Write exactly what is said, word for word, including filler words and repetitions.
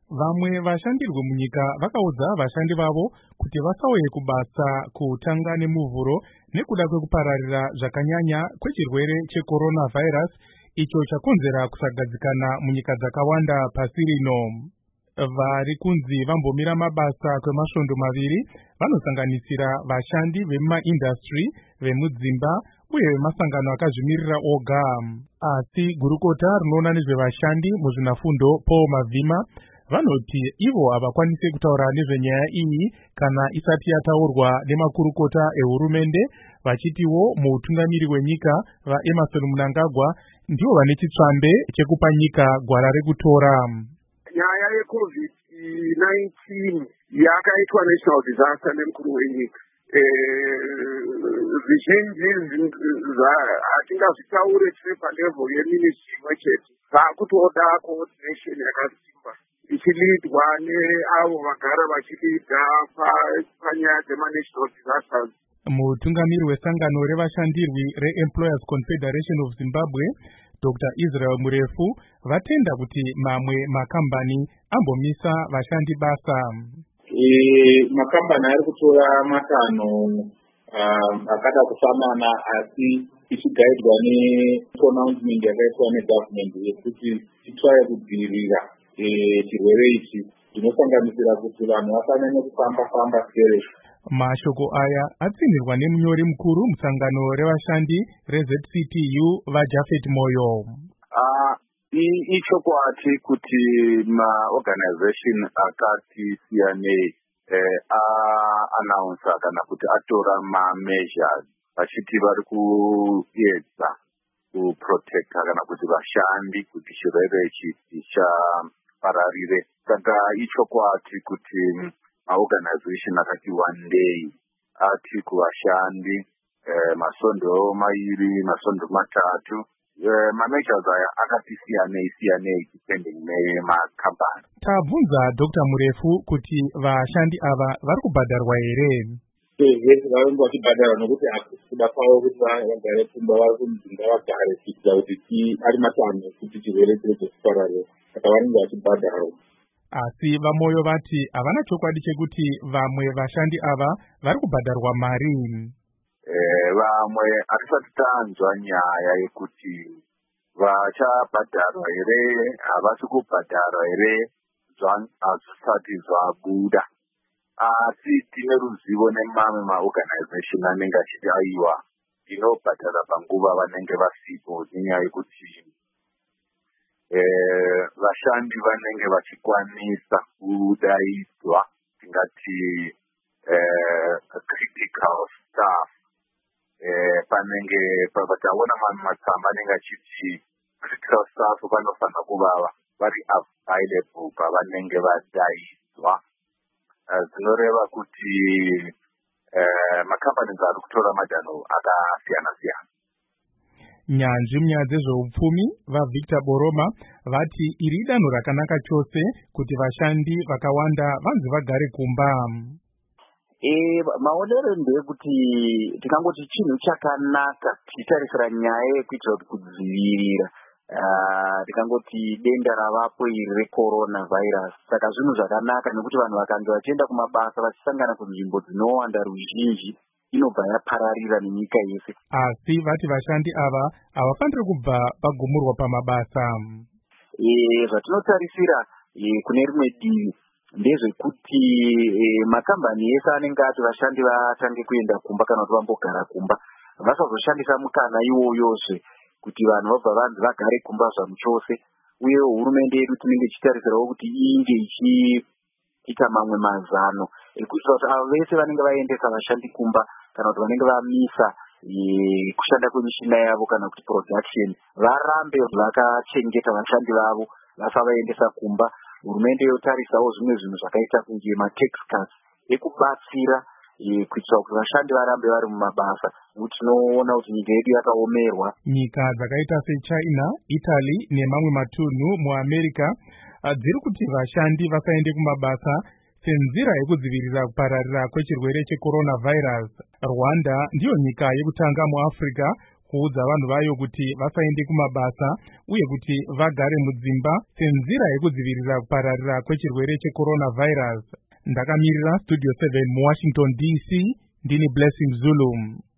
Vamwe vashandirwe munyika vakaudza vashandi vavo kuti vasauye kubasa kutanga nemuvhuro nekuda kwekupararira zvakanyanya kwechirwere checoronavirus icho chakonzera kusagadzikana munyika dzakawanda pasi rino. Vari kunzi vambomira mabasa kwemasvondo maviri vanosanganisira vashandi vemumaindastry, vemudzimba uye vemasangano akazvimirira oga. Asi gurukota rinoona nezvevashandi muzvinafundo Paul Mavhima vanoti ivo havakwanisi kutaura nezvenyaya iyi kana isati yataurwa nemakurukota ehurumende, vachitiwo muutungamiri wenyika vaEmmerson Mnangagwa ndivo vane chitsvambe chekupa nyika gwara rekutora. Nyaya yeCovid nineteen yakaitwa national disaster nemukuru wenyika. Zvizhinji hatingazvitaure tiri palevel yeministry imwe chete. Vakutoda coordination yakasimba ichilidwa neavo vagara vachilidha panyaya dzemanational disasters. Mutungamiri wesangano revashandirwi reEmployers Confederation of Zimbabwe, Doctor Israel Murefu, vatenda kuti mamwe makambani ambomisa vashandi basa. E, makambani ari kutora matanho akada kufanana asi ichigaidwa nepronouncement yakaitwa negovernment yekuti titrai kudzivirira chirwere ichi, zvinosanganisira kuti vanhu vafanire kufamba famba kereke. Mashoko aya atsindirwa nemunyori mukuru musangano revashandi reZ C T U vaJafet Moyo. Uh, ichokwati kuti maorganization akati siyanei eh, a-announce kana kuti atora ma-measures vachiti vari kuedza kuprotecta kana kuti vashandi kuti chirwere ichi chisapararire. Saka ichokwati kuti maorganization akati wandei ati kuvashandi eh, masondo mairi masondo matatu eh, ma-measures aya akati siyanei siyanei depending nemakambani. Tabvunza Doctor Murefu kuti vashandi ava vari kubhadharwa here? Ehe, vavengi vachibhadharwa nokuti kuda kwavo kuti vagare kumba vari kumudzinga vagare kuitira kuti ari matanho kuti chirwere chirege kupararira, saka vanenge vachibhadharwa. Asi vaMoyo vati havana chokwadi chekuti vamwe vashandi ava vari kubhadharwa mari. Eh, vamwe hatisati tanzwa nyaya yekuti vachabhadharwa here, havasi kubhadharwa here, hazvisati zvabuda. Asi tine ruzivo nemamwe maorganization anenge achiti aiwa inobhadhara panguva vanenge vasipo, nenyaya yekuti Eh, vashandi vanenge vachikwanisa kudaidzwa tingati eh, critical staff eh, panenge pataona mamwe matsamba anenge achiti critical staff vanofanira kuva vari available pavanenge vadaidzwa. Uh, zinoreva kuti eh, makambani ari kutora madanho akasiyana siyana. Nyanzvi munyaya dzezveupfumi vaVictor Boroma vati iri danho rakanaka chose kuti vashandi vakawanda vanzi vagare kumba. Eh, maonero ndeyekuti tikangoti chinhu chakanaka tichitarisira nyaya yekuitira kuti kudzivirira Uh, tikangoti denda ravapo iri recoronavirus. Saka zvinhu zvakanaka nekuti vanhu vakange vachienda kumabasa vachisangana kunzvimbo dzinowanda ruzhinji inobva yapararira nenyika yese. Asi vati vashandi ava havafaniri kubva vagumurwa pamabasa. Eh, zvatinotarisira eh, kune rimwe divi ndezvekuti eh, makambani ese anenge ati vashandi vatange kuenda kumba kana kuti vambogara kumba vasazoshandisa mukana iwoyozve kuti vanhu vabva vanzi vagare kumba zvamuchose. Uye hurumende yedu tinenge ichitarisirawo kuti inge ichiita mamwe mazano ekuitira kuti avo vese vanenge vaendesa vashandi kumba kana kuti vanenge vamisa e, kushanda kwemishina yavo kana kuti production varambe vakachengeta vashandi vavo vasavaendesa kumba. Hurumende yotarisawo zvimwe zvinhu zvakaita kunge matax cuts ekubatsira e, kuitira kuti vashandi varambe vari mumabasa. Tinoona kuti nyika yedu yakaomerwa. Nyika dzakaita seChina, Italy nemamwe matunhu muAmerica dziri kuti vashandi vasaende kumabasa senzira yekudzivirira kupararira kwechirwere checoronavirus. Rwanda ndiyo nyika yekutanga muAfrica kuudza vanhu vayo kuti vasaende kumabasa uye kuti vagare mudzimba senzira yekudzivirira kupararira kwechirwere checoronavirus. Ndakamirira Studio seven muWashington D C, ndini Blessing Zulu.